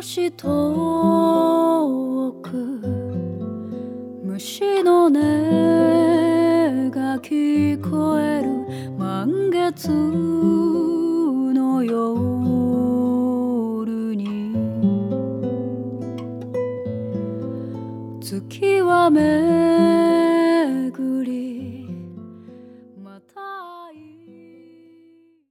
し遠く虫の音が聞こえる満月の夜に月は目